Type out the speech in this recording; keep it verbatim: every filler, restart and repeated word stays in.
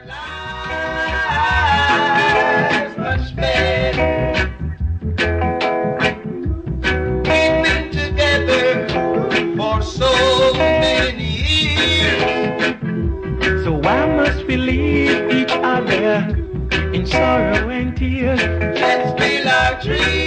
lives were spent. We've been together for so many years. So why must we leave each other in sorrow and tears? Let's build our dreams.